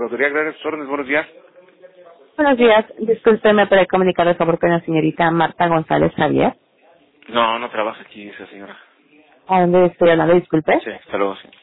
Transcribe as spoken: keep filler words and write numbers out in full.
Procuraduría Agraria, sus órdenes, buenos días. Buenos días, disculpe, ¿me puede comunicar de favor con la señorita Marta González Javier? No, no trabaja aquí esa señora. ¿A dónde estoy hablando? Disculpe. Sí, hasta luego, sí.